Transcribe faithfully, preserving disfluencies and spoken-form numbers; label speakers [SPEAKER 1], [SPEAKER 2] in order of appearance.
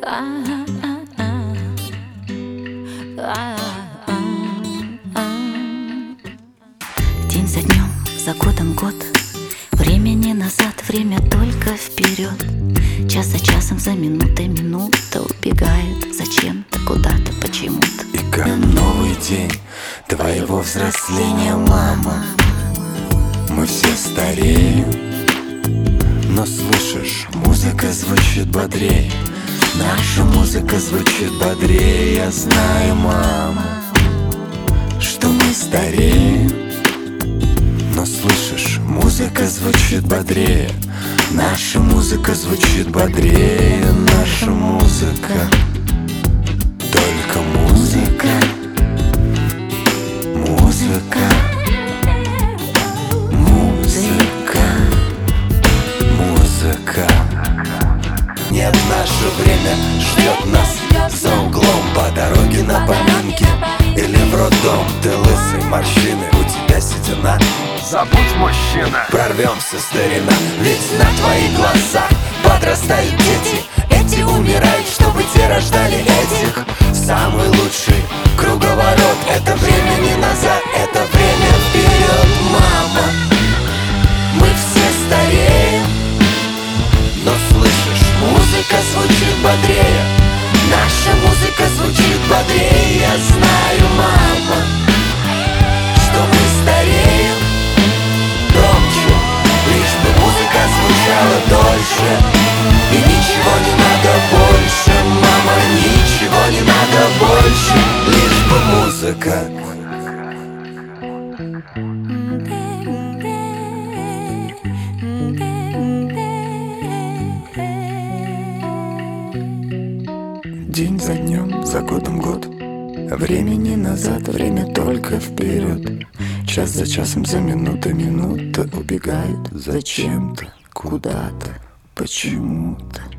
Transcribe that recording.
[SPEAKER 1] День за днем, за годом год. Время не назад, время только вперед. Час за часом, за минутой минута убегает. Зачем-то, куда-то, почему-то.
[SPEAKER 2] И как новый день твоего взросления, мама. Мы все стареем, но слышишь, музыка звучит бодрее. Наша музыка звучит бодрее. Я знаю, мама, что мы стареем, но слышишь, музыка звучит бодрее. Наша музыка звучит бодрее. Наша музыка, только музыка. Музыка, музыка, музыка. Нет, наше время ждет нас за углом, по дороге на поминки или в роддом. Ты лысый, морщины, у тебя седина.
[SPEAKER 3] Забудь, мужчина,
[SPEAKER 2] прорвемся, старина. Ведь на твоих глазах подрастают дети. Эти умирают, чтобы те рождали этих. Самый лучший круговорот. Это время не назад, это время вперед, мама. Мы все стареем, но слышишь, музыка звучит бодрее. Наша музыка звучит бодрее. Я знаю, мама, что мы стареем громче, лишь бы музыка звучала дольше. И ничего не надо больше, мама, ничего не надо больше, лишь бы музыка. День за днем, за годом год. Времени назад, время только вперед. Час за часом, за минутой минута убегает. Зачем-то, куда-то, почему-то.